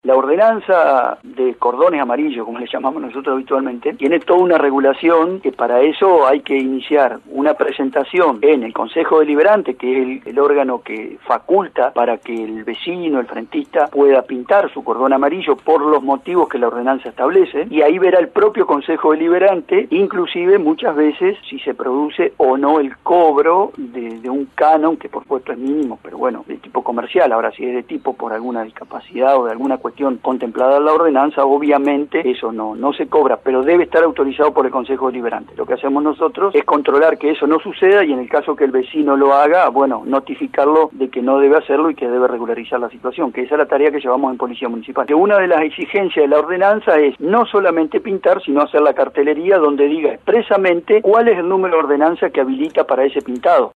La ordenanza de cordones amarillos, como le llamamos nosotros habitualmente, tiene toda una regulación que para eso hay que iniciar una presentación en el Consejo Deliberante, que es el órgano que faculta para que el vecino, el frentista, pueda pintar su cordón amarillo por los motivos que la ordenanza establece, y ahí verá el propio Consejo Deliberante, inclusive muchas veces si se produce o no el cobro de un canon, que por supuesto es mínimo, pero bueno, de tipo comercial. Ahora, si es de tipo por alguna discapacidad o de alguna cuestión contemplada en la ordenanza, obviamente eso no se cobra, pero debe estar autorizado por el Consejo Deliberante. Lo que hacemos nosotros es controlar que eso no suceda, y en el caso que el vecino lo haga, bueno, notificarlo de que no debe hacerlo y que debe regularizar la situación, que esa es la tarea que llevamos en Policía Municipal. Que una de las exigencias de la ordenanza es no solamente pintar, sino hacer la cartelería donde diga expresamente cuál es el número de ordenanza que habilita para ese pintado.